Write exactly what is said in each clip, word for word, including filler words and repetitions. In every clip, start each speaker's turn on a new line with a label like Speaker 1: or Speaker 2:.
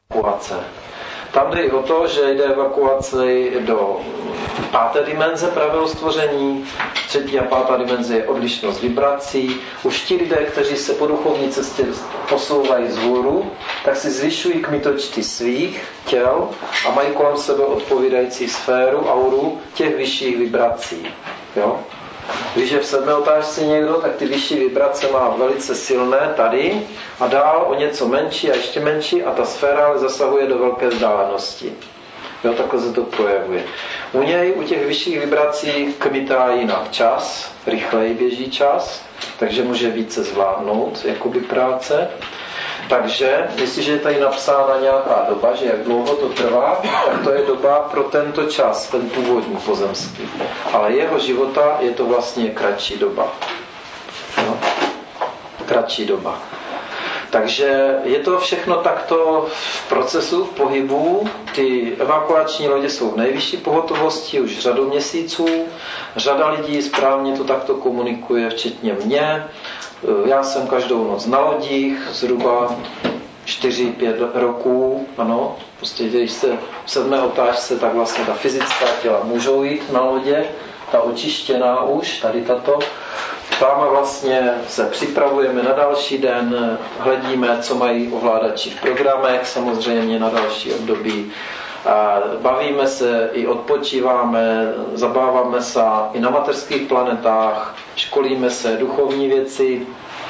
Speaker 1: evakuace. Tam jde i o to, že jde evakuaci do páté dimenze pravého stvoření. Třetí a pátá dimenze je odlišnost vibrací. Už ti lidé, kteří se po duchovní cestě posouvají vzhůru, tak si zvyšují kmitočty svých těl a mají kolem sebe odpovídající sféru, auru těch vyšších vibrací. Jo? Když je v sedmé otáčce někdo, tak ty vyšší vibrace má velice silné tady a dál o něco menší a ještě menší a ta sféra ale zasahuje do velké vzdálenosti. Jo, takhle se to projevuje. U něj, u těch vyšších vibrací kmitá jinak čas, rychleji běží čas, takže může více zvládnout jakoby práce. Takže, jestliže je tady napsána nějaká doba, že jak dlouho to trvá, tak to je doba pro tento čas, ten původní pozemský. Ale jeho života je to vlastně kratší doba. No? Kratší doba. Takže je to všechno takto v procesu, v pohybu. Ty evakuační lodě jsou v nejvyšší pohotovosti už řadu měsíců. Řada lidí správně to takto komunikuje, včetně mě. Já jsem každou noc na lodích, zhruba čtyři pět roků. Ano, prostě když se v sedmé otáčce, tak vlastně ta fyzická těla můžou jít na lodě, ta očištěná už, tady tato. Tam vlastně se připravujeme na další den, hledíme, co mají ovládači v programech, samozřejmě na další období. A bavíme se, i odpočíváme, zabáváme se i na mateřských planetách, školíme se duchovní věci.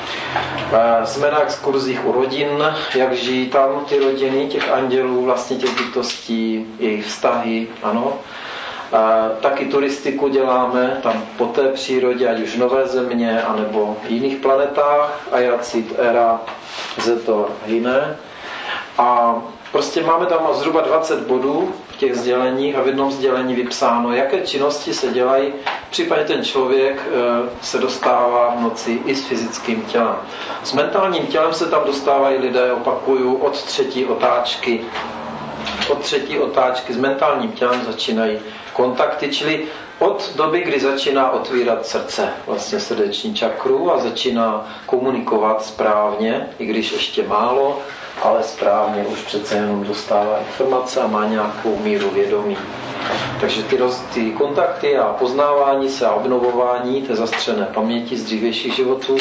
Speaker 1: A jsme na exkurzích u rodin, jak žijí tam ty rodiny, těch andělů, vlastně těch bytostí, jejich vztahy, ano. A taky turistiku děláme tam po té přírodě, ať už Nové země, anebo jiných planetách, Ajacit, Era, Zetor, jiné. A prostě máme tam zhruba dvacet bodů v těch sděleních a v jednom sdělení vypsáno, jaké činnosti se dělají. V případě ten člověk se dostává v noci i s fyzickým tělem. S mentálním tělem se tam dostávají lidé, opakuju, od třetí otáčky. Od třetí otáčky s mentálním tělem začínají kontakty, čili od doby, kdy začíná otvírat srdce, vlastně srdeční čakru a začíná komunikovat správně, i když ještě málo, ale správně už přece jenom dostává informace a má nějakou míru vědomí. Takže ty, roz, ty kontakty a poznávání se a obnovování té zastřené paměti z dřívějších životů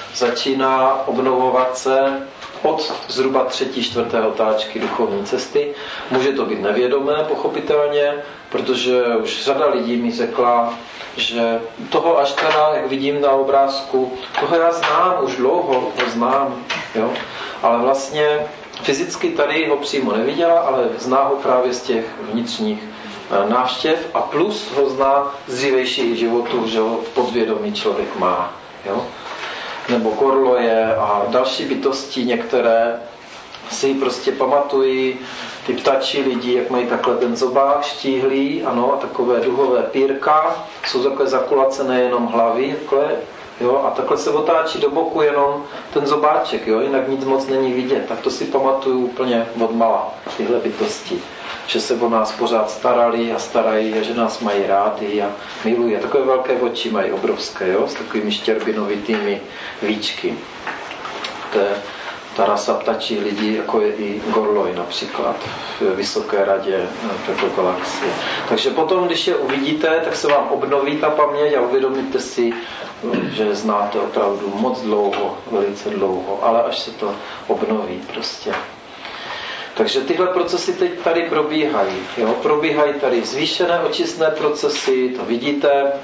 Speaker 1: začíná obnovovat se od zhruba třetí, čtvrté otáčky duchovní cesty. Může to být nevědomé, pochopitelně, protože už řada lidí mi řekla, že toho až teda, jak vidím na obrázku, toho já znám, už dlouho ho znám, jo? Ale vlastně fyzicky tady ho přímo neviděla, ale zná ho právě z těch vnitřních návštěv a plus ho zná z dřívějších životů, že ho podvědomí člověk má. Jo? Nebo korloje a další bytosti, některé si prostě pamatují, ty ptačí lidi, jak mají takhle ten zobák štíhlý, ano, a takové duhové pírka, jsou takové zakulacené jenom hlavy, takhle, jo, a takhle se otáčí do boku jenom ten zobáček, jo, jinak nic moc není vidět. Tak to si pamatuju úplně odmala, tyhle bytosti. Že se o nás pořád starali a starají a že nás mají rádi a milují. A takové velké oči mají obrovské, jo, s takovými štěrbinovitými víčky. To je ta rasa ptačí lidí, jako je i Gorloj například v Vysoké radě této galaxie. Takže potom, když je uvidíte, tak se vám obnoví ta paměť a uvědomíte si, že znáte opravdu moc dlouho, velice dlouho, ale až se to obnoví prostě. Takže tyhle procesy teď tady probíhají. Jo? Probíhají tady zvýšené očistné procesy, to vidíte.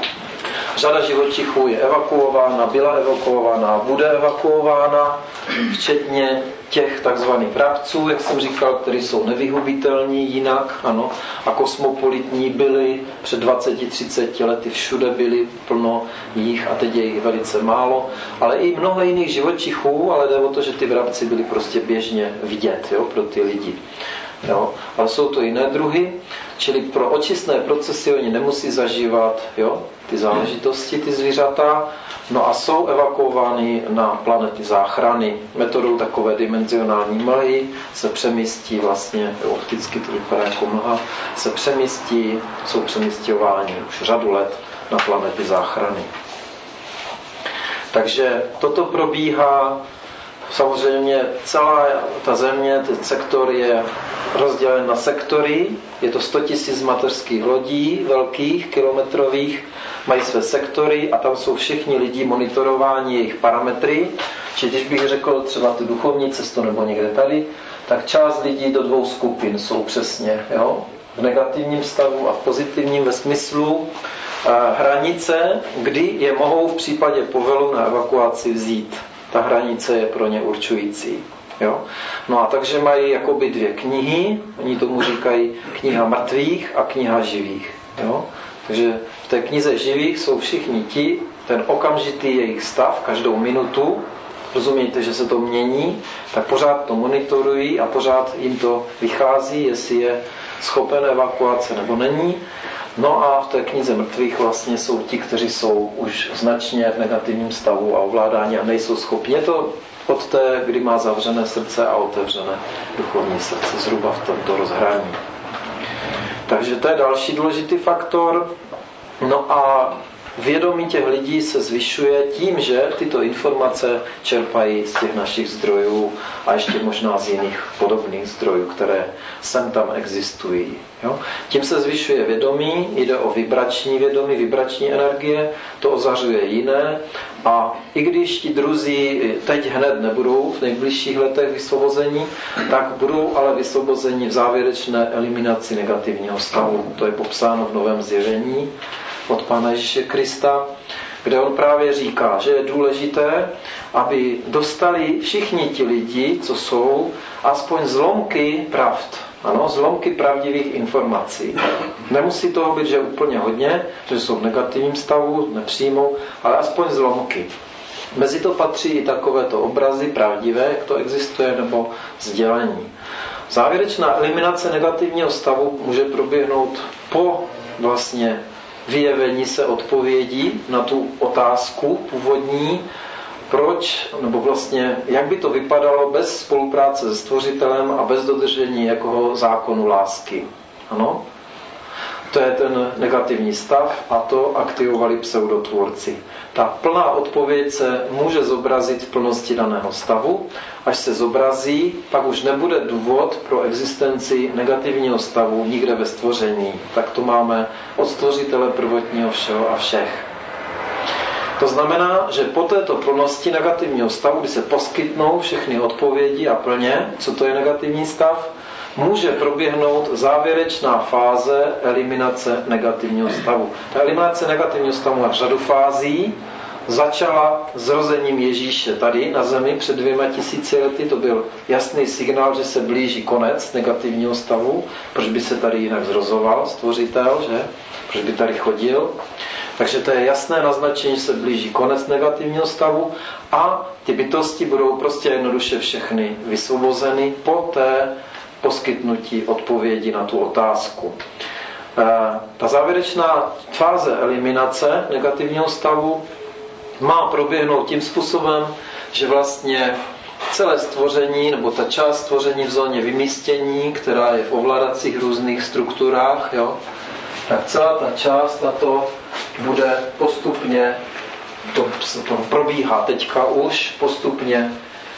Speaker 1: Řada živočichů je evakuována, byla evakuována, bude evakuována, včetně těch takzvaných vrabců, jak jsem říkal, kteří jsou nevyhubitelní jinak, ano, a kosmopolitní byli před dvaceti třiceti lety, všude byli plno jich a teď je jich velice málo, ale i mnoho jiných živočichů, ale jde o to, že ty vrabci byli prostě běžně vidět, jo, pro ty lidi. Jo, ale jsou to jiné druhy, čili pro očistné procesy oni nemusí zažívat, jo, ty záležitosti, ty zvířata, no a jsou evakuovány na planety záchrany. Metodou takové dimenzionální mlhy se přemístí vlastně, opticky to vypadá jako mlha, se přemístí, jsou přemístěváni už řadu let na planety záchrany. Takže toto probíhá samozřejmě celá ta země, ten sektor je rozdělen na sektory, je to sto tisíc mateřských lodí, velkých, kilometrových, mají své sektory a tam jsou všichni lidi monitorováni, jejich parametry. Či když bych řekl třeba tu duchovní cestu nebo někde tady, tak část lidí do dvou skupin jsou přesně, jo? V negativním stavu a v pozitivním ve smyslu eh, hranice, kdy je mohou v případě povelu na evakuaci vzít. Ta hranice je pro ně určující. Jo? No a takže mají jakoby dvě knihy, oni tomu říkají kniha mrtvých a kniha živých. Jo? Takže v té knize živých jsou všichni ti, ten okamžitý jejich stav, každou minutu, rozumíte, že se to mění, tak pořád to monitorují a pořád jim to vychází, jestli je schopen evakuace nebo není. No a v té knize mrtvých vlastně jsou ti, kteří jsou už značně v negativním stavu a ovládání a nejsou schopni. Je to od té, kdy má zavřené srdce a otevřené duchovní srdce, zhruba v tomto rozhraní. Takže to je další důležitý faktor. No a vědomí těch lidí se zvyšuje tím, že tyto informace čerpají z těch našich zdrojů a ještě možná z jiných podobných zdrojů, které sem tam existují. Jo? Tím se zvyšuje vědomí, jde o vibrační vědomí, vibrační energie, to ozařuje jiné a i když ti druzí teď hned nebudou v nejbližších letech vysvobození, tak budou ale vysvobození v závěrečné eliminaci negativního stavu. To je popsáno v Novém zjevení od Pána Ježíše Krista, kde on právě říká, že je důležité, aby dostali všichni ti lidi, co jsou, aspoň zlomky pravd. Ano, zlomky pravdivých informací. Nemusí toho být, že úplně hodně, že jsou v negativním stavu, nepřijmou, ale aspoň zlomky. Mezi to patří i takovéto obrazy pravdivé, jak to existuje, nebo sdělení. Závěrečná eliminace negativního stavu může proběhnout po vlastně vyjevení se odpovědí na tu otázku původní, proč, nebo vlastně, jak by to vypadalo bez spolupráce se Stvořitelem a bez dodržení jakoho zákonu lásky. Ano? To je ten negativní stav a to aktivovali pseudotvůrci. Ta plná odpověď se může zobrazit v plnosti daného stavu. Až se zobrazí, pak už nebude důvod pro existenci negativního stavu nikde ve stvoření. Tak to máme od Stvořitele prvotního všeho a všech. To znamená, že po této plnosti negativního stavu, kdy se poskytnou všechny odpovědi a plně, co to je negativní stav, může proběhnout závěrečná fáze eliminace negativního stavu. Ta eliminace negativního stavu má řadu fází. Začala zrozením Ježíše tady na zemi před dvěma tisíci lety. To byl jasný signál, že se blíží konec negativního stavu. Proč by se tady jinak zrozoval Stvořitel, že? Proč by tady chodil? Takže to je jasné naznačení, že se blíží konec negativního stavu a ty bytosti budou prostě jednoduše všechny vysvobozeny po té poskytnutí odpovědi na tu otázku. Ta závěrečná fáze eliminace negativního stavu má proběhnout tím způsobem, že vlastně celé stvoření, nebo ta část stvoření v zóně vymístění, která je v ovládacích různých strukturách, jo, tak celá ta část na to bude postupně, to, to probíhá teďka už, postupně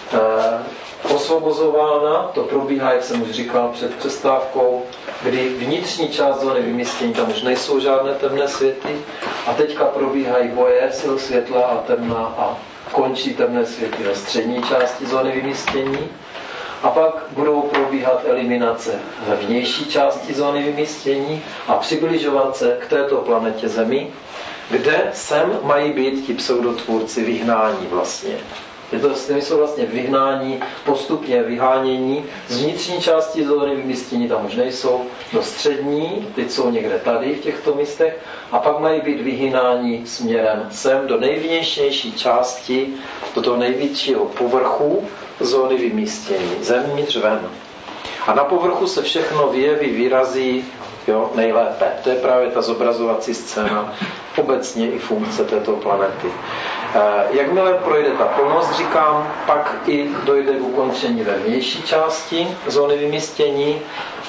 Speaker 1: eh, osvobozována, to probíhá, jak jsem už říkal před přestávkou, kdy vnitřní část zóny vymístění, tam už nejsou žádné temné světy a teďka probíhají boje sil světla a temna a končí temné světy ve střední části zóny vymístění. A pak budou probíhat eliminace ve vnější části zóny vymístění a přibližovat se k této planetě Zemi, kde sem mají být ti pseudotvůrci vyhnání vlastně. Je to, jsou vlastně vyhnání, postupně vyhánění z vnitřní části zóny vymístění, tam už nejsou, do střední, teď jsou někde tady v těchto místech, a pak mají být vyhynání směrem sem do nejvnějšnější části, do toho největšího povrchu zóny vymístění, zevnitř ven. A na povrchu se všechno vyjeví, vyrazí, jo, nejlépe. To je právě ta zobrazovací scéna, obecně i funkce této planety. Jakmile projde ta plnost, říkám, pak i dojde k ukončení ve vnější části zóny vymístění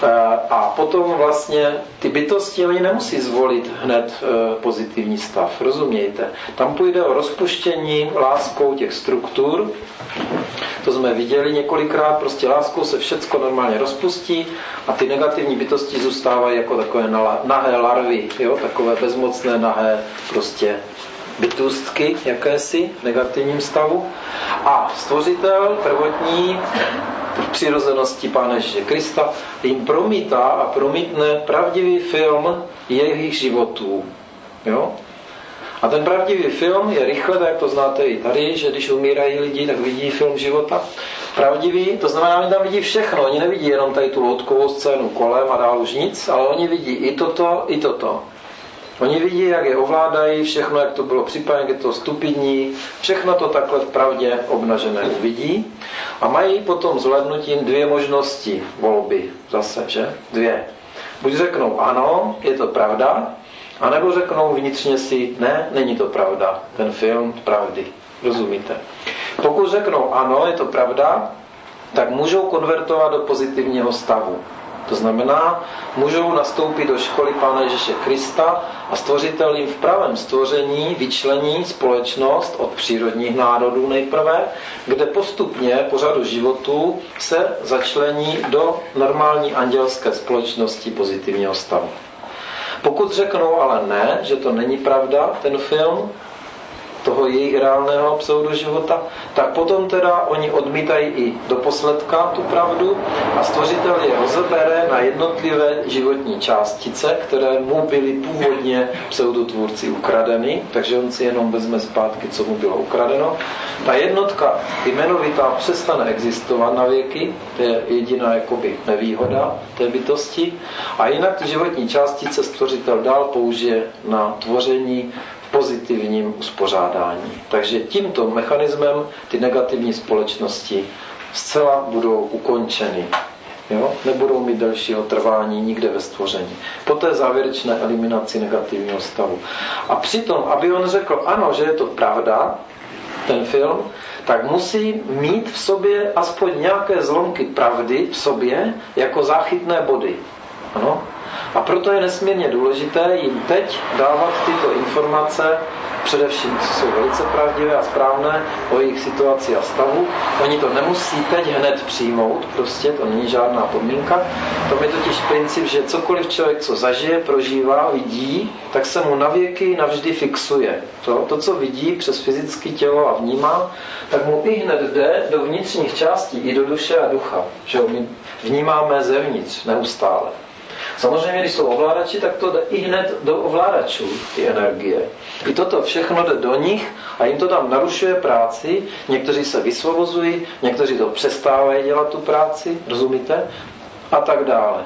Speaker 1: a potom vlastně ty bytosti oni nemusí zvolit hned pozitivní stav, rozumějte. Tam půjde o rozpuštění láskou těch struktur, to jsme viděli několikrát, prostě láskou se všecko normálně rozpustí a ty negativní bytosti zůstávají jako takové nahé larvy, jo? Takové bezmocné nahé prostě bytůstky jakési v negativním stavu. A stvořitel prvotní v přirozenosti Pána Ježíše Krista jim promítá a promítne pravdivý film jejich životů. Jo? A ten pravdivý film je rychle, tak jak to znáte i tady, že když umírají lidi, tak vidí film života. Pravdivý, to znamená, oni tam vidí všechno. Oni nevidí jenom tady tu loutkovou scénu kolem a dál už nic, ale oni vidí i toto, i toto. Oni vidí, jak je ovládají, všechno, jak to bylo připravené, jak je to stupidní, všechno to takhle v pravdě obnažené uvidí a mají potom zhlédnutím dvě možnosti volby zase, že? Dvě. Buď řeknou ano, je to pravda, anebo řeknou vnitřně si ne, není to pravda, ten film pravdy. Rozumíte? Pokud řeknou ano, je to pravda, tak můžou konvertovat do pozitivního stavu. To znamená, můžou nastoupit do školy Pána Ježíše Krista a stvořitel jim v pravém stvoření vyčlení společnost od přírodních národů nejprve, kde postupně po řadu životů se začlení do normální andělské společnosti pozitivního stavu. Pokud řeknou ale ne, že to není pravda, ten film, toho jejich reálného pseudoživota, tak potom teda oni odmítají i do posledka tu pravdu a stvořitel je rozebere na jednotlivé životní částice, které mu byly původně pseudotvůrci ukradeny, takže on si jenom vezme zpátky, co mu bylo ukradeno. Ta jednotka jmenovitá přestane existovat na věky, to je jediná jakoby nevýhoda té bytosti, a jinak ty životní částice stvořitel dál použije na tvoření pozitivním uspořádání. Takže tímto mechanismem ty negativní společnosti zcela budou ukončeny. Jo? Nebudou mít dalšího trvání nikde ve stvoření. Po té závěrečné eliminaci negativního stavu. A přitom, aby on řekl ano, že je to pravda, ten film, tak musí mít v sobě aspoň nějaké zlomky pravdy v sobě jako záchytné body. Ano? A proto je nesmírně důležité jim teď dávat tyto informace, především, co jsou velice pravdivé a správné, o jejich situaci a stavu. Oni to nemusí teď hned přijmout, prostě to není žádná podmínka. To je totiž princip, že cokoliv člověk, co zažije, prožívá, vidí, tak se mu navěky navždy fixuje. To, to co vidí přes fyzické tělo a vnímá, tak mu i hned jde do vnitřních částí, i do duše a ducha. Že my vnímáme zevnitř neustále. Samozřejmě, když jsou ovládači, tak to jde i hned do ovládačů, ty energie. I toto všechno jde do nich a jim to tam narušuje práci. Někteří se vysvobozují, někteří to přestávají dělat tu práci, rozumíte? A tak dále.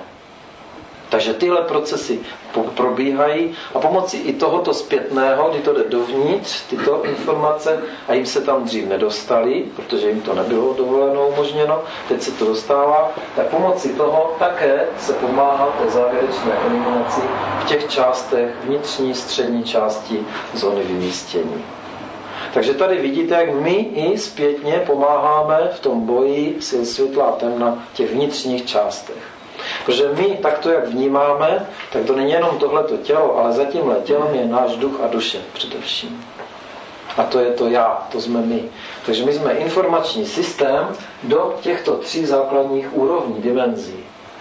Speaker 1: Takže tyhle procesy probíhají a pomocí i tohoto zpětného, kdy to jde dovnitř, tyto informace, a jim se tam dřív nedostali, protože jim to nebylo dovoleno, umožněno, teď se to dostává, tak pomocí toho také se pomáhá té závěrečné eliminaci v těch částech, vnitřní, střední části zóny vymístění. Takže tady vidíte, jak my i zpětně pomáháme v tom boji sil světla a temna v těch vnitřních částech. Protože my takto, jak vnímáme, tak to není jenom tohleto tělo, ale za tímhle tělem je náš duch a duše především. A to je to já, to jsme my. Takže my jsme informační systém do těchto tří základních úrovní, dimenzí.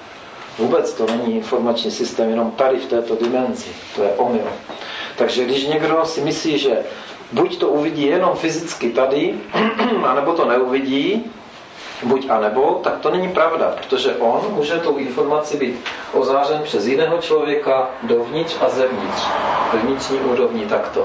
Speaker 1: Vůbec to není informační systém jenom tady v této dimenzi. To je omyl. Takže když někdo si myslí, že buď to uvidí jenom fyzicky tady, anebo to neuvidí, buď a nebo, tak to není pravda, protože on může tou informaci být ozářen přes jiného člověka dovnitř a zevnitř, ve vnitřní úrovni takto.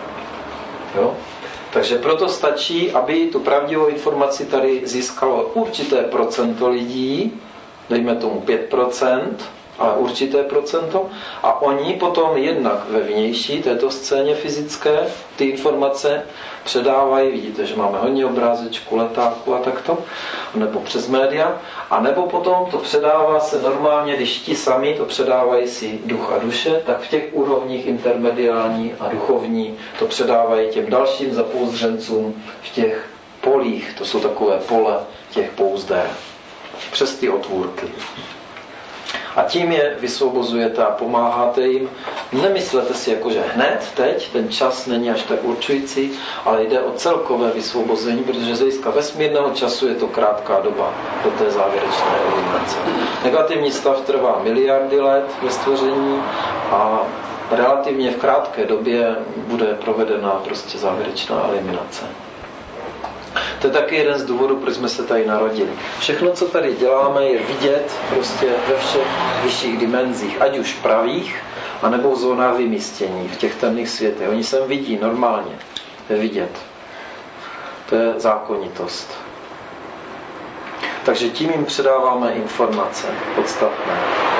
Speaker 1: Jo? Takže proto stačí, aby tu pravdivou informaci tady získalo určité procento lidí, dejme tomu pět procent, ale určité procento. A oni potom jednak ve vnější této scéně fyzické ty informace předávají, vidíte, že máme hodně obrázečků, letáků a takto, nebo přes média, a nebo potom to předává se normálně, když ti sami to předávají si duch a duše, tak v těch úrovních intermediální a duchovní to předávají těm dalším zapouzřencům v těch polích, to jsou takové pole těch pouzder, přes ty otvůrky. A tím je vysvobozujete a pomáháte jim. Nemyslete si, jako, že hned, teď, ten čas není až tak určující, ale jde o celkové vysvobození, protože z hlediska vesmírného času je to krátká doba do té závěrečné eliminace. Negativní stav trvá miliardy let ve stvoření a relativně v krátké době bude provedena prostě závěrečná eliminace. To je taky jeden z důvodů, proč jsme se tady narodili. Všechno, co tady děláme, je vidět prostě ve všech vyšších dimenzích, ať už pravých, anebo v zónách vymístění, v těch temných světech. Oni se vidí normálně, je vidět. To je zákonitost. Takže tím jim předáváme informace podstatné.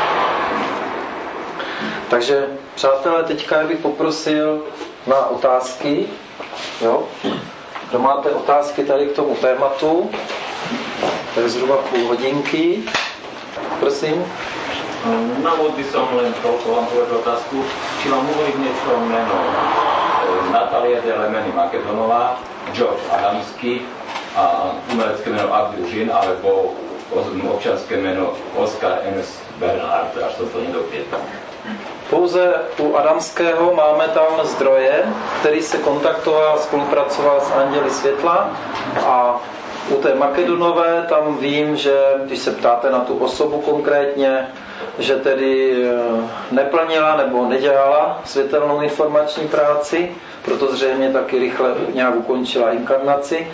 Speaker 1: Takže, přátelé, teďka bych poprosil na otázky. Jo? Kdo máte otázky tady k tomu tématu? To je zhruba půl hodinky. Prosím.
Speaker 2: Na úvod by som len toľko vám povedal otázku, či vám uvolí niečo meno Natália de Lemeny Makedonová, George Adamsky a umelecké meno Abdul Žin, alebo občanské meno Oscar Ernst Bernhard, až to to nedopieta.
Speaker 1: Pouze u Adamského máme tam zdroje, který se kontaktoval, spolupracoval s Anděli světla, a u té Makedonové tam vím, že když se ptáte na tu osobu konkrétně, že tedy neplnila nebo nedělala světelnou informační práci, proto zřejmě taky rychle nějak ukončila inkarnaci.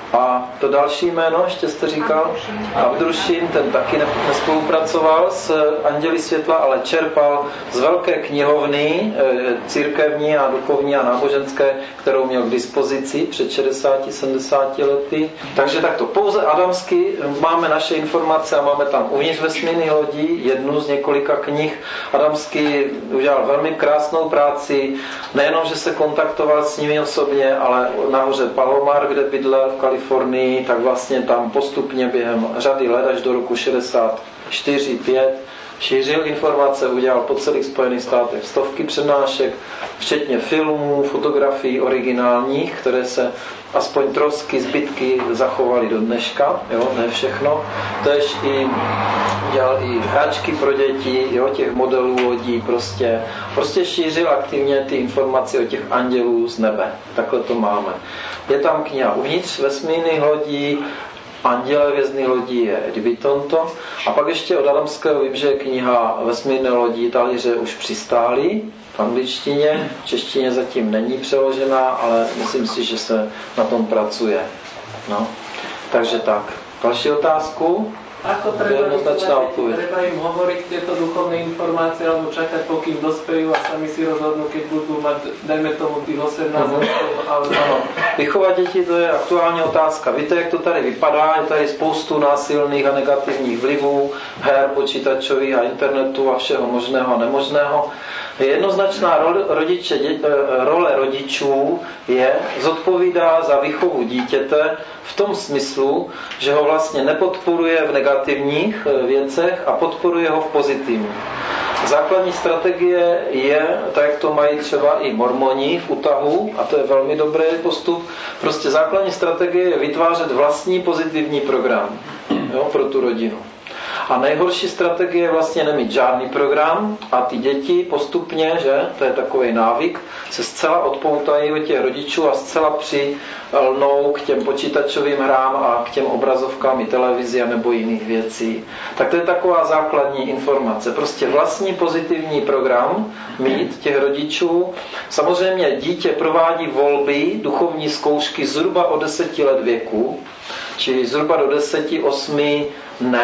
Speaker 1: A to další jméno, ještě jste říkal, Abdrušin, ten taky nespolupracoval s Anděli světla, ale čerpal z velké knihovny církevní a duchovní a náboženské, kterou měl k dispozici před šedesáti sedmdesáti lety. Takže takto, pouze Adamsky máme naše informace a máme tam uvnitř vesmírných lodí jednu z několika knih. Adamsky udělal velmi krásnou práci, nejenom, že se kontaktoval s nimi osobně, ale nahoře Palomar, kde bydlel v Kalifornii, tak vlastně tam postupně během řady let až do roku šedesát čtyři pět šířil informace, udělal po celých Spojených státech stovky přednášek, včetně filmů, fotografií originálních, které se aspoň trosky, zbytky zachovaly do dneška, jo, ne všechno. Tež i dělal i hračky pro děti, jo, těch modelů lodí, prostě, prostě šířil aktivně ty informace o těch andělů z nebe. Takhle to máme. Je tam kniha uvnitř vesmírných lodí, Anděle hvězdných lodí je Edbitonto. A pak ještě od Adamského vím, že je kniha Vesmírné lodí talíře už přistály v angličtině. V češtině zatím není přeložená, ale myslím si, že se na tom pracuje. No. Takže tak. Další otázku?
Speaker 3: Ako treba, treba im hovoriť tieto duchovné informácie alebo čakať, pokým dospejú a sami si rozhodnú, keď budú mať, dajme tomu, tých osemnásť rokov. Ale...
Speaker 1: Ano. Vychovat děti, to je aktuální otázka. Víte, jak to tady vypadá? Je tady spoustu násilných a negativních vlivů, her, počítačových a internetu a všeho možného a nemožného. Jednoznačná role, rodiče, dě, role rodičů je zodpovídá za výchovu dítěte v tom smyslu, že ho vlastně nepodporuje v negativních věcech a podporuje ho v pozitivních. Základní strategie je, tak jak to mají třeba i mormoni v Utahu, a to je velmi dobrý postup, prostě základní strategie je vytvářet vlastní pozitivní program, jo, pro tu rodinu. A nejhorší strategie je vlastně nemít žádný program a ty děti postupně, že, to je takový návyk, se zcela odpoutají od těch rodičů a zcela přilnou k těm počítačovým hrám a k těm obrazovkám i televizi a nebo jiných věcí. Tak to je taková základní informace. Prostě vlastní pozitivní program mít těch rodičů. Samozřejmě dítě provádí volby, duchovní zkoušky zhruba od deseti let věku, čili zhruba do deseti, osmi ne,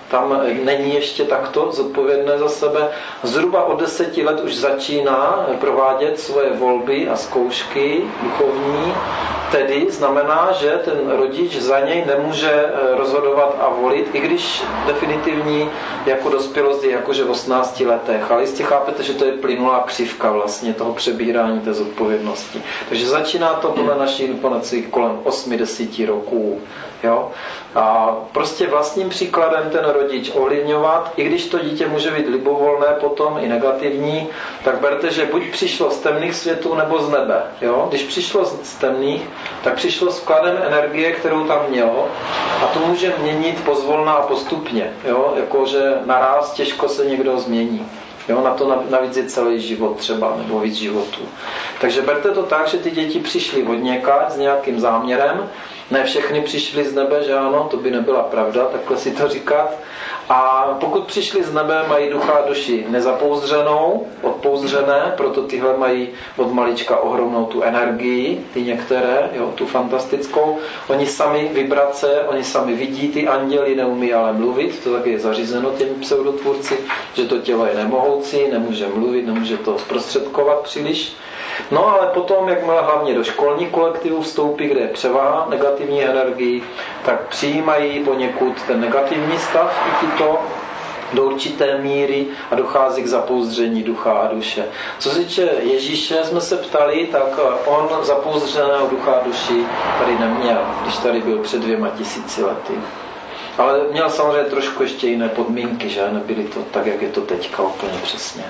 Speaker 1: tam není ještě takto zodpovědné za sebe. Zhruba od deseti let už začíná provádět svoje volby a zkoušky duchovní, tedy znamená, že ten rodič za něj nemůže rozhodovat a volit, i když definitivní jako dospělost je jakože v osmnácti letech. Ale jistě chápete, že to je plynulá křivka vlastně toho přebírání té zodpovědnosti. Takže začíná to podle naší informací kolem osmi deseti roků. Jo? A prostě vlastním příkladem ten rodič ovlivňovat, i když to dítě může být libovolné potom i negativní, tak berte, že buď přišlo z temných světů nebo z nebe. Jo? Když přišlo z temných, tak přišlo s vkladem energie, kterou tam mělo, a to může měnit pozvolna a postupně. Jo? Jakože naráz těžko se někdo změní. Jo, na to navíc je celý život třeba, nebo víc životů. Takže berte to tak, že ty děti přišly od někaď s nějakým záměrem. Ne všechny přišly z nebe, že ano, to by nebyla pravda, takhle si to říkat. A pokud přišli z nebe, mají ducha a duši nezapouzdřenou, odpouzdřené, proto tyhle mají od malička ohromnou tu energii, ty některé, jo, tu fantastickou. Oni sami vibrace, oni sami vidí ty anděly, neumí ale mluvit, to taky je zařízeno těmi pseudotvůrci, že to tělo je nemohoucí, nemůže mluvit, nemůže to zprostředkovat příliš. No ale potom, jakmile hlavně do školní kolektivu vstoupí, kde je převaha negativní energii, tak přijímají poněkud ten negativní stav i tyto do určité míry a dochází k zapouzdření ducha a duše. Co se týče Ježíše, jsme se ptali, tak on zapouzdřeného ducha a duši tady neměl, když tady byl před dvěma tisíci lety. Ale měl samozřejmě trošku ještě jiné podmínky, že nebyly to tak, jak je to teďka úplně přesně.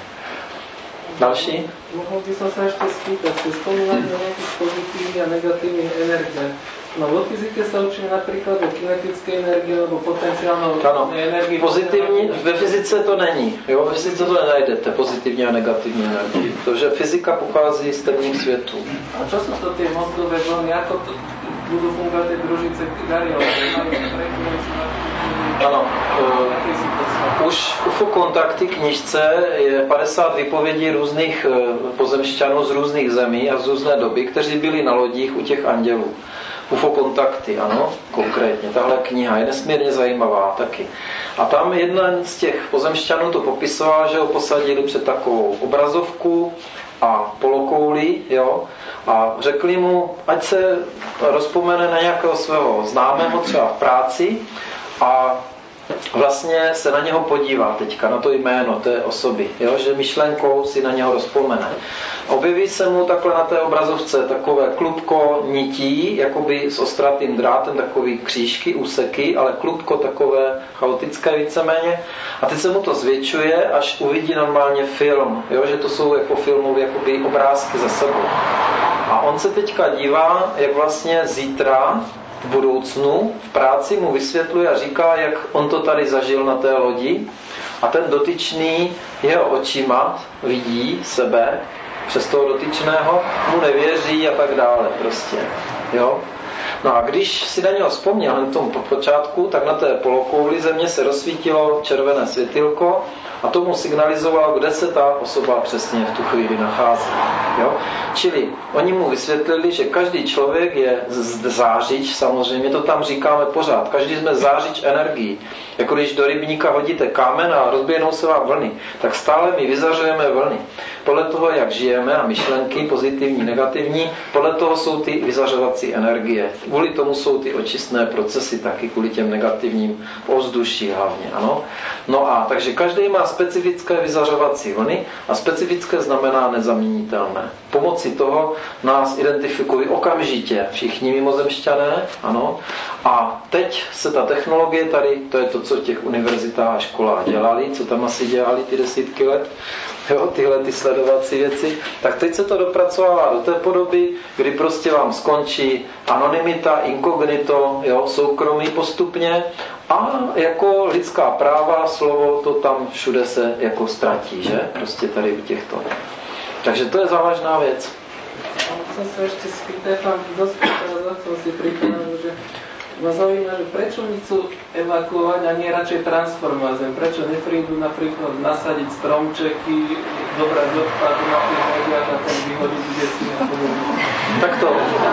Speaker 1: Další?
Speaker 3: Mohol by som sa ešte spýtať, ste spomínali o nejakých pozitívnych a negatívnych energiách. No vo fyzike sa učíme napríklad o kinetické energie alebo potenciálnej energii.
Speaker 1: Pozitivní, ve fyzice to není. Jo? Ve fyzice to nenajdete, pozitivní a negativní energii. Protože fyzika pochází z temných světů.
Speaker 3: A čo sú to tie mozgové vlny? Ako to budú fungovať tie družice Gariol?
Speaker 1: Ano. Uh, už v U F O kontakty knižce je padesát vypovědí různých pozemšťanů z různých zemí a z různé doby, kteří byli na lodích u těch andělů. U F O kontakty, ano, konkrétně. Tahle kniha je nesmírně zajímavá taky. A tam jeden z těch pozemšťanů to popisoval, že ho posadili před takovou obrazovku a polokouli, jo, a řekli mu, ať se rozpomene na nějakého svého známého třeba v práci a vlastně se na něho podívá teďka, na to jméno té osoby, jo? Že myšlenkou si na něho rozpomene. Objeví se mu takhle na té obrazovce takové klubko nití, jakoby s ostratým drátem, takový křížky, úseky, ale klubko takové chaotické víceméně. A teď se mu to zvětšuje, až uvidí normálně film, jo? Že to jsou jako filmové jakoby obrázky za sebou. A on se teďka dívá, jak vlastně zítra v budoucnu v práci mu vysvětluje a říká, jak on to tady zažil na té lodi, a ten dotyčný jeho očima vidí sebe přes toho dotyčného, mu nevěří a tak dále prostě. Jo? No a když si na něho vzpomněl hned tomu počátku, tak na té polokouli země se rozsvítilo červené světilko a tomu signalizovalo, kde se ta osoba přesně v tu chvíli nachází. Jo? Čili oni mu vysvětlili, že každý člověk je zářič, samozřejmě to tam říkáme pořád, každý jsme zářič energií. Jako když do rybníka hodíte kámen a rozběhnou se vám vlny, tak stále my vyzařujeme vlny. Podle toho, jak žijeme a myšlenky, pozitivní, negativní, podle toho jsou ty vyzařovací energie. Kvůli tomu jsou ty očistné procesy taky, kvůli těm negativním ovzduší hlavně. Ano? No a takže každý má specifické vyzařovací vlny a specifické znamená nezaměnitelné. Pomocí toho nás identifikují okamžitě všichni mimozemšťané, ano. A teď se ta technologie tady, to je to, co v těch univerzitách a školách dělali, co tam asi dělali ty desítky let, jo, tyhle ty sledovací věci, tak teď se to dopracovává do té podoby, kdy prostě vám skončí anonymita, inkognito, jo, soukromí postupně a jako lidská práva, slovo, to tam všude se jako ztratí, že? Prostě tady u těchto. Takže to je závažná věc.
Speaker 3: Chcem sa ešte spýtať, pán dospěl, teraz som si pripomenul, že ma zaujíma, že prečo nechcú evakuovať a nie radšej transformovať zem? Prečo neprídu napríklad nasadiť stromčeky, dobrať odpad na tých mediach a ten vyhodiť kde si a podobne?
Speaker 1: Tak to...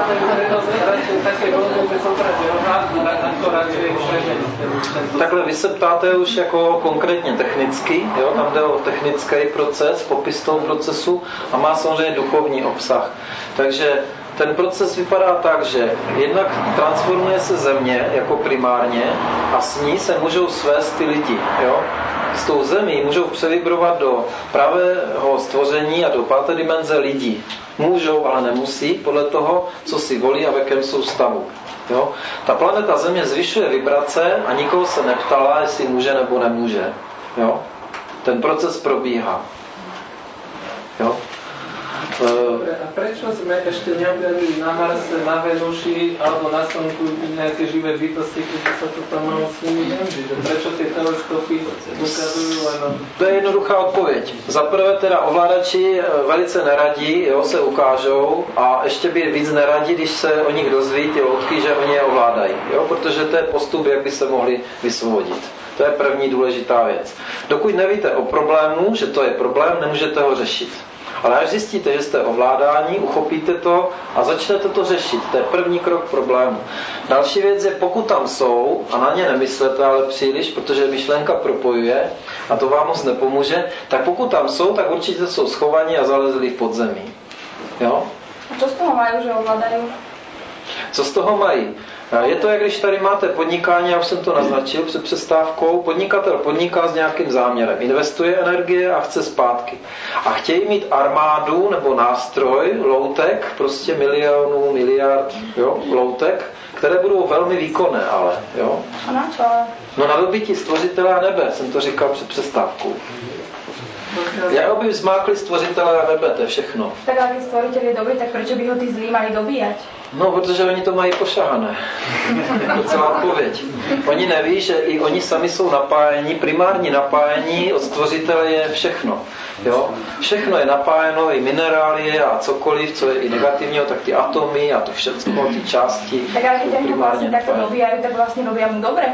Speaker 3: Také rozhodné som radšej ako radšej všemeniť.
Speaker 1: Takhle vy se ptáte už jako konkrétně technicky, jo? Tam jde o technický proces, popis toho procesu a má samozřejmě duchovní obsah. Takže ten proces vypadá tak, že jednak transformuje se země jako primárně a s ní se můžou svést ty lidi. Jo? S tou zemí můžou převibrovat do pravého stvoření a do páté dimenze lidí. Můžou, ale nemusí, podle toho, co si volí a v jakém jsou stavu. Jo? Ta planeta Země zvyšuje vibrace a nikoho se neptala, jestli může nebo nemůže. Jo? Ten proces probíhá. Jo?
Speaker 3: Dobre, a prečo sme ešte neobjavili na Marse, na Venuši alebo na Slnku nejaké živé bytosti, keď sa to tam malo s nimi nemží? Prečo tie teleskopy ukazujú len...
Speaker 1: To je jednoduchá odpověď. Za prvé teda ovládači velice neradí, jo, se ukážou a ještě by víc neradí, když se o nich dozví ty loutky, že oni je ovládají. Jo, protože to je postup, jak by se mohli vysvobodit. To je první důležitá věc. Dokud nevíte o problému, že to je problém, nemůžete ho řešit. Ale až zjistíte, že jste ovládáni, uchopíte to a začnete to řešit. To je první krok problému. Další věc je, pokud tam jsou, a na ně nemyslete ale příliš, protože myšlenka propojuje a to vám moc nepomůže, tak pokud tam jsou, tak určitě jsou schovaní a zalezli v podzemí. Jo?
Speaker 4: A co z toho mají, že ovládají?
Speaker 1: Co z toho mají? Je to, jak když tady máte podnikání, já už jsem to naznačil před přestávkou, podnikatel podniká s nějakým záměrem, investuje energie a chce zpátky. A chtějí mít armádu nebo nástroj, loutek, prostě milionů, miliard, jo, loutek, které budou velmi výkonné, ale, jo.
Speaker 4: A na čo?
Speaker 1: No na dobytí stvořitele nebe, jsem to říkal před přestávkou. Jak by zmákli stvořitele a nebe, to je všechno.
Speaker 4: Tak ale keď stvoriteľ je dobrý, tak prečo by ho tí zlí mali dobíjať?
Speaker 1: No, protože oni to mají pošahané. Docela odpověď. Oni neví, že i oni sami jsou napájení, primární napájení od stvořitele je všechno. Jo? Všechno je napájeno, i minerálie a cokoliv, co je i negativního, tak ty atomy a to všechno, ty části.
Speaker 4: Tak ale keď ten ho vlastne takto dobíjajú, tak vlastne dobíja mu dobre.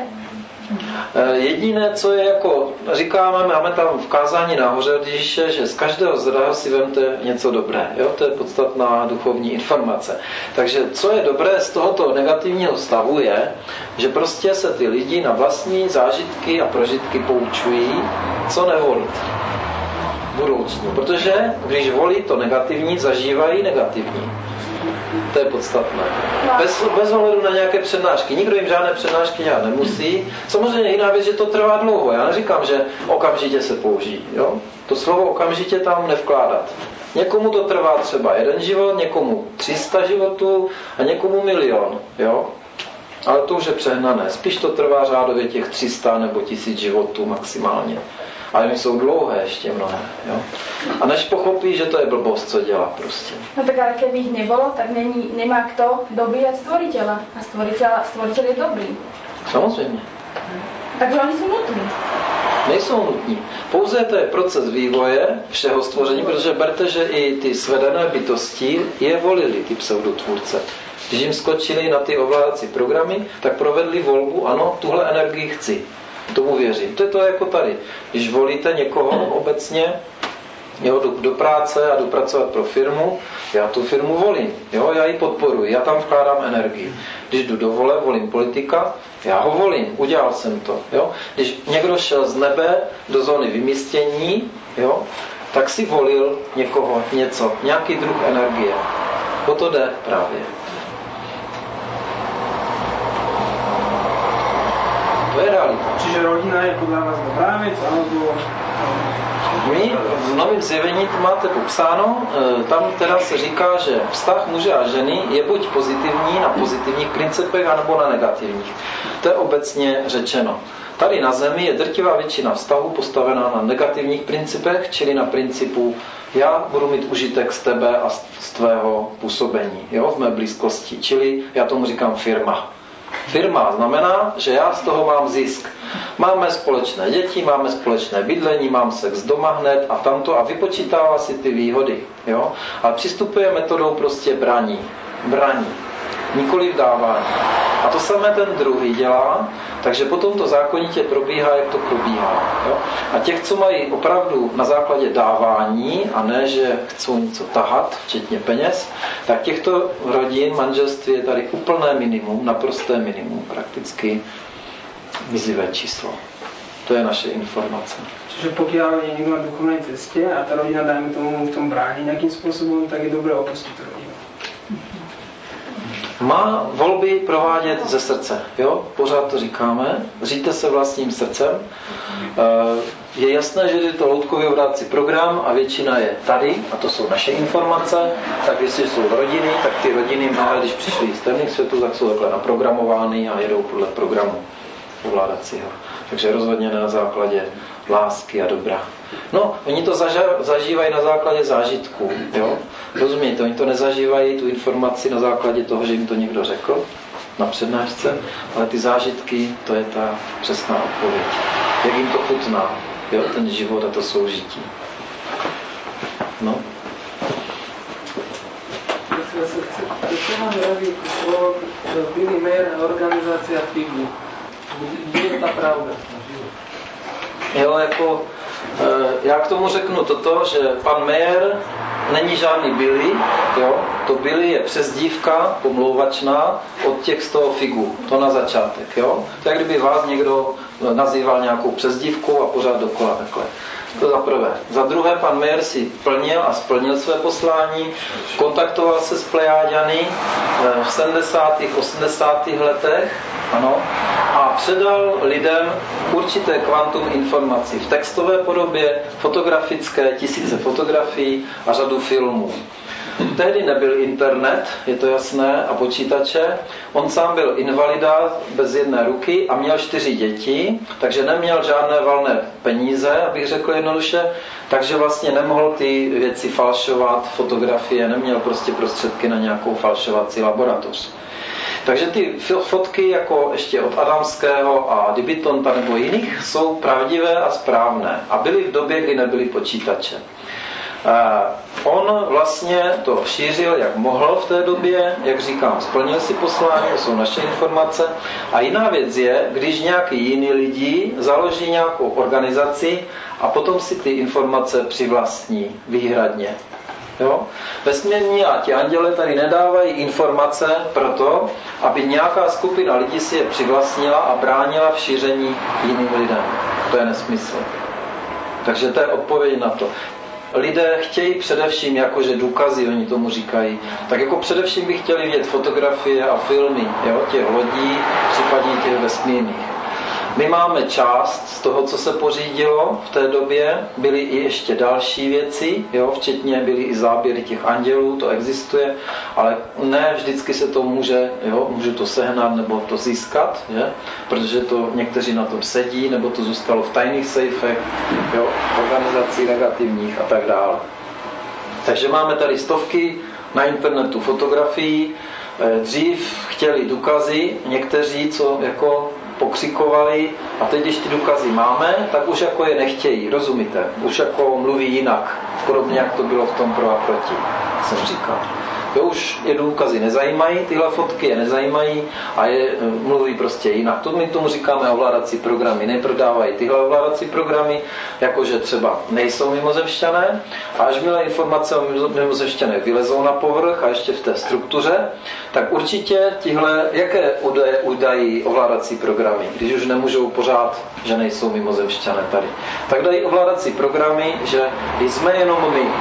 Speaker 1: Jediné, co je jako, říkáme, máme tam v kázání nahoře od Ježíše, že z každého zdroje si vemte něco dobré. Jo? To je podstatná duchovní informace. Takže co je dobré z tohoto negativního stavu je, že prostě se ty lidi na vlastní zážitky a prožitky poučují, co nevolit budoucnu. Protože když volí to negativní, zažívají negativní. To je podstatné. Bez, bez ohledu na nějaké přednášky. Nikdo jim žádné přednášky dělat nemusí. Samozřejmě jiná věc, že to trvá dlouho. Já neříkám, že okamžitě se použijí. Jo? To slovo okamžitě tam nevkládat. Někomu to trvá třeba jeden život, někomu tři sta životů a někomu milion. Jo? Ale to už je přehnané. Spíš to trvá řádově těch tři sta nebo tisíc životů maximálně. Ale oni jsou dlouhé ještě mnohé. Jo? A než pochopí, že to je blbost, co dělá prostě.
Speaker 4: No tak ale keby ich nebolo, tak není, nemá kto dobíjať stvoriteľa. A stvoriteľ, stvoriteľ je dobrý.
Speaker 1: Samozřejmě.
Speaker 4: Takže oni jsou nutní.
Speaker 1: Nejsou nutní. Pouze to je proces vývoje všeho stvoření, protože berte, že i ty svedené bytosti je volili, ty pseudotvůrce. Když jim skočili na ty ovládací programy, tak provedli volbu, ano, tuhle energii chci. Tomu věřím. To je to jako tady. Když volíte někoho obecně, jo, do, do práce a jdu pracovat pro firmu, já tu firmu volím. Jo, já ji podporuji, já tam vkládám energii. Když jdu do vole, volím politika, já ho volím, udělal jsem to. Jo. Když někdo šel z nebe do zóny vymístění, jo, tak si volil někoho, něco, nějaký druh energie. O to jde právě. To je realita.
Speaker 5: Čiže rodina je podľa vás dobrá vec, alebo...
Speaker 1: My v novém zjevení to máte popsáno, tam teda se říká, že vztah muže a ženy je buď pozitivní na pozitivních principech, anebo na negativních. To je obecně řečeno. Tady na Zemi je drtivá většina vztahů postavená na negativních principech, čili na principu já budu mít užitek z tebe a z tvého působení, jo, v mé blízkosti, čili já tomu říkám firma. Firma znamená, že já z toho mám zisk. Máme společné děti, máme společné bydlení, mám sex doma hned a tamto a vypočítává si ty výhody. Jo? A přistupuje metodou prostě braní. Braní. nikoli v dávání. A to samé ten druhý dělá, takže potom to zákonitě probíhá, jak to probíhá. Jo? A těch, co mají opravdu na základě dávání, a ne, že chcou něco tahat, včetně peněz, tak těchto rodin, manželství je tady úplné minimum, naprosté minimum, prakticky mizivé číslo. To je naše informace.
Speaker 5: Čiže pokud je někdo na duchovné cestě a ta rodina, dajme tomu, v tom brání nějakým způsobem, tak je dobré opustit rodinu.
Speaker 1: Má volby provádět ze srdce. Jo? Pořád to říkáme. Říďte se vlastním srdcem. Je jasné, že je to loutkově obrácí program a většina je tady, a to jsou naše informace, tak jestli jsou rodiny, tak ty rodiny mnohé, když přišly z temných světů, tak jsou takhle naprogramovány a jedou podle programu ovládacího. Takže rozhodně na základě lásky a dobra. No, oni to zaža- zažívají na základě zážitků, jo? Rozumíte, oni to nezažívají, tu informaci na základě toho, že jim to někdo řekl na přednášce, ale ty zážitky, to je ta přesná odpověď. Jak jim to chutná, jo? Ten život a to soužití. No.
Speaker 3: Co nám vraví slovo Billy Mayer a organizácia Figu? Kde je ta pravda?
Speaker 1: Jo, jako, já k tomu řeknu toto, že pan Mayer není žádný Billy, jo? To Billy je přezdívka pomlouvačná od těch z toho Figu, to na začátek. Jo? To je, kdyby vás někdo nazýval nějakou přezdívkou a pořád dokola takhle. To za prvé. Za druhé, pan Mayer si plnil a splnil své poslání, kontaktoval se s Plejáďany v sedmdesátých osmdesátých letech, ano, a předal lidem určité kvantum informací v textové podobě, fotografické, tisíce fotografií a řadu filmů. Tehdy nebyl internet, je to jasné, a počítače. On sám byl invalida bez jedné ruky a měl čtyři děti, takže neměl žádné valné peníze, abych řekl jednoduše, takže vlastně nemohl ty věci falšovat, fotografie, neměl prostě prostředky na nějakou falšovací laboratoř. Takže ty fotky, jako ještě od Adamského a Dibitonta nebo jiných, jsou pravdivé a správné a byly v době, kdy nebyly počítače. On vlastně to šířil, jak mohl v té době, jak říkám, splnil si poslání, to jsou naše informace. A jiná věc je, když nějaký jiný lidi založí nějakou organizaci a potom si ty informace přivlastní výhradně. Jo? Vesmírní a ti anděle tady nedávají informace proto, aby nějaká skupina lidí si je přivlastnila a bránila v šíření jiným lidem. To je nesmysl. Takže to je odpověď na to. Lidé chtějí především, jakože důkazy, oni tomu říkají, tak jako především by chtěli vidět fotografie a filmy, jo, těch lodí, případně těch vesmírných. My máme část z toho, co se pořídilo v té době, byly i ještě další věci, jo, včetně byly i záběry těch andělů, to existuje, ale ne vždycky se to může, jo, může to sehnat nebo to získat, že? Protože to někteří na tom sedí, nebo to zůstalo v tajných sejfech, jo, organizací negativních a tak dále. Takže máme tady stovky na internetu fotografií, dřív chtěli důkazy, někteří, co jako pokřikovali, a teď, když ty důkazy máme, tak už jako je nechtějí, rozumíte? Už jako mluví jinak, podobně jak to bylo v tom pro a proti, jsem říkal. Jo, už je důkazy nezajímají, tyhle fotky je nezajímají a je, mluví prostě jinak. To my tomu říkáme ovládací programy. Neprodávají tyhle ovládací programy, jakože třeba nejsou mimozemšťané, a až milé informace o mimozemšťanech vylezou na povrch a ještě v té struktuře, tak určitě tihle, jaké údaje udají ovládací programy, když už nemůžou pořád, že nejsou mimozemšťané tady. Tak dají ovládací programy, že jsme jenom my.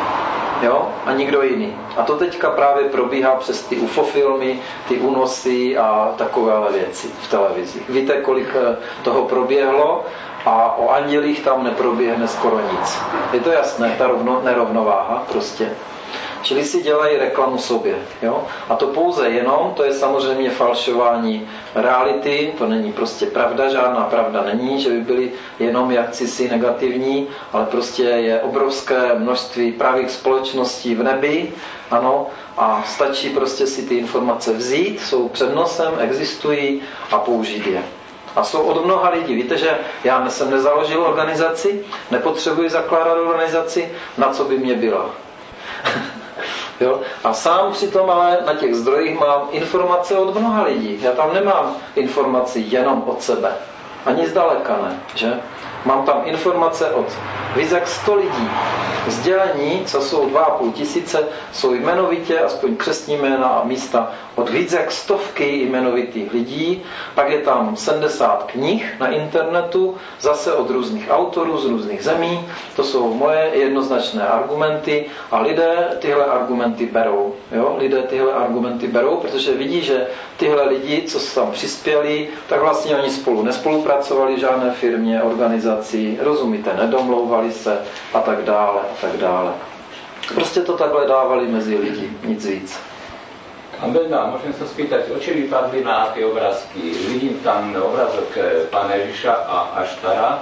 Speaker 1: Jo? A nikdo jiný. A to teďka právě probíhá přes ty U F O filmy, ty únosy a takovéhle věci v televizi. Víte, kolik toho proběhlo a o andělích tam neproběhne skoro nic. Je to jasné, ta rovno, nerovnováha prostě. Čili si dělají reklamu sobě. Jo? A to pouze jenom, to je samozřejmě falšování reality, to není prostě pravda, žádná pravda není, že by byli jenom jakcisi negativní, ale prostě je obrovské množství pravých společností v nebi, ano, a stačí prostě si ty informace vzít, jsou před nosem, existují a použít je. A jsou od mnoha lidí. Víte, že já jsem nezaložil organizaci, nepotřebuji zakládat organizaci, na co by mě byla. Jo? A sám přitom ale na těch zdrojích mám informace od mnoha lidí. Já tam nemám informaci jenom od sebe. Ani zdaleka ne, že? Mám tam informace od víc jak sto lidí. Sdělení, co jsou dva a půl tisíce, jsou jmenovitě, aspoň křestní jména a místa, od víc jak stovky jmenovitých lidí. Pak je tam sedmdesát knih na internetu, zase od různých autorů z různých zemí. To jsou moje jednoznačné argumenty a lidé tyhle argumenty berou. Jo? Lidé tyhle argumenty berou, protože vidí, že tyhle lidi, co se tam přispěli, tak vlastně oni spolu nespolupracovali v žádné firmě, organizaci, rozumíte, nedomlouvali se a tak dále a tak dále. Prostě to takhle dávali mezi lidi, nic víc.
Speaker 2: A Benda, môžem sa spýtať, oči vypadli na tie obrázky. Vidím tam obrázok Pána Ježiša a Aštara.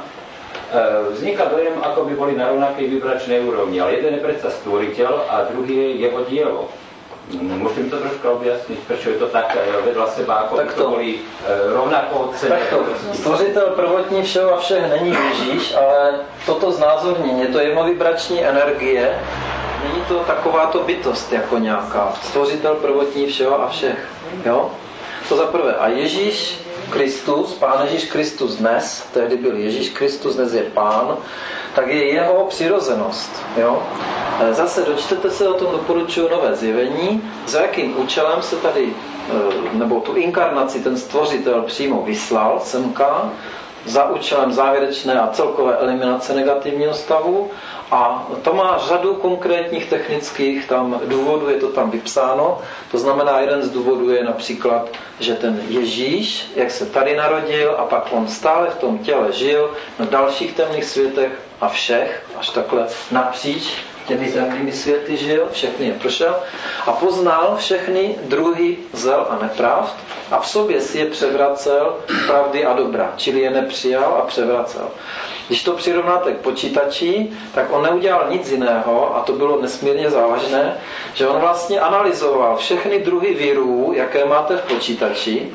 Speaker 2: Vzniká dojem, ako by boli na rovnakej vibračnej úrovni, ale jeden je predsa stvoriteľ a druhý je jeho dielo. Môžem to troška objasniť, prečo je to tak vedľa seba, ako
Speaker 1: tak
Speaker 2: by to boli rovnako cené.
Speaker 1: Stvořitel prvotní všeho a všech není Ježíš, ale toto znázornění, je to jednovibrační energie, není to takováto bytost jako nějaká. Stvořitel prvotní všeho a všech. Jo? To za prvé. A Ježíš Kristus, Pán Ježíš Kristus dnes, tehdy byl Ježíš Kristus, dnes je Pán, tak je jeho přirozenost. Jo? Zase dočtete se o tom, doporučuji Nové zjevení, za jakým účelem se tady, nebo tu inkarnaci ten stvořitel přímo vyslal semka, za účelem závěrečné a celkové eliminace negativního stavu. A to má řadu konkrétních technických tam důvodů, je to tam vypsáno. To znamená, jeden z důvodů je například, že ten Ježíš, jak se tady narodil a pak on stále v tom těle žil na dalších temných světech a všech, až takhle napříč těmi temnými světy žil, všechny je prošel a poznal všechny druhy zel a nepravd a v sobě si je převracel pravdy a dobra, čili je nepřijal a převracel. Když to přirovnáte k počítači, tak on neudělal nic jiného, a to bylo nesmírně závažné, že on vlastně analyzoval všechny druhy virů, jaké máte v počítači,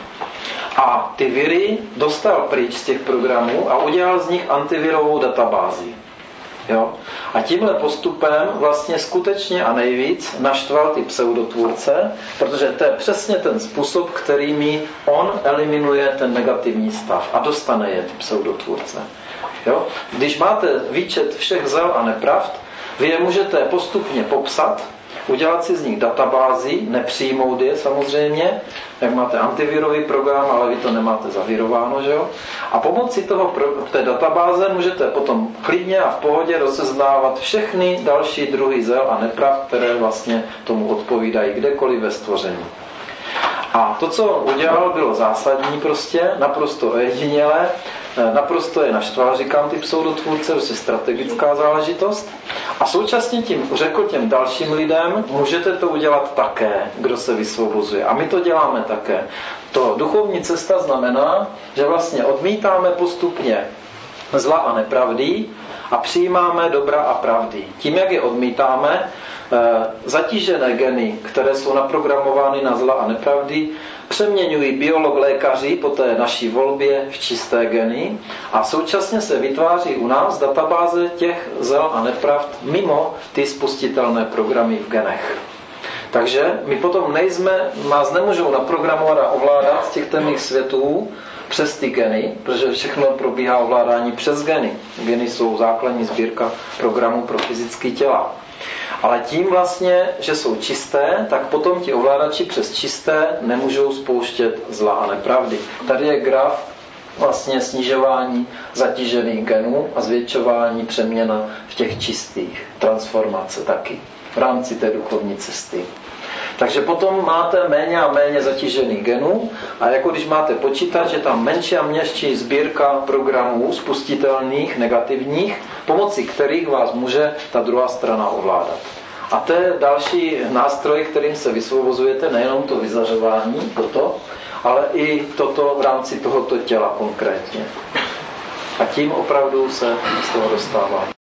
Speaker 1: a ty viry dostal pryč z těch programů a udělal z nich antivirovou databázi. Jo? A tímhle postupem vlastně skutečně a nejvíc naštval ty pseudotvůrce, protože to je přesně ten způsob, kterými on eliminuje ten negativní stav a dostane je ty pseudotvůrce. Jo? Když máte výčet všech zel a nepravd, vy je můžete postupně popsat, udělat si z nich databázi, nepřijmout je samozřejmě, jak máte antivirový program, ale vy to nemáte zavírováno, že jo? A pomocí toho, té databáze můžete potom klidně a v pohodě rozeznávat všechny další druhy zel a nepravd, které vlastně tomu odpovídají kdekoliv ve stvoření. A to, co udělal, bylo zásadní prostě, naprosto ojedinělé, naprosto je naštval, říkám ty pseudotvůrce, prostě strategická záležitost. A současně tím řekl těm dalším lidem, můžete to udělat také, kdo se vysvobozuje. A my to děláme také. To duchovní cesta znamená, že vlastně odmítáme postupně zla a nepravdy a přijímáme dobra a pravdy. Tím, jak je odmítáme, zatížené geny, které jsou naprogramovány na zla a nepravdy, přeměňují biolog lékaři po té naší volbě v čisté geny a současně se vytváří u nás databáze těch zel a nepravd mimo ty spustitelné programy v genech. Takže my potom nejsme, nás nemůžou naprogramovat a ovládat z těch temných světů přes ty geny, protože všechno probíhá ovládání přes geny. Geny jsou základní sbírka programů pro fyzické těla. Ale tím vlastně, že jsou čisté, tak potom ti ovládači přes čisté nemůžou spouštět zla a nepravdy. Tady je graf vlastně snižování zatížených genů a zvětšování přeměna v těch čistých, transformace taky v rámci té duchovní cesty. Takže potom máte méně a méně zatížených genů a jako když máte počítač, je tam menší a menší sbírka programů spustitelných, negativních, pomocí kterých vás může ta druhá strana ovládat. A to je další nástroj, kterým se vysvobozujete, nejenom to vyzařování, toto, ale i toto v rámci tohoto těla konkrétně. A tím opravdu se z toho dostává.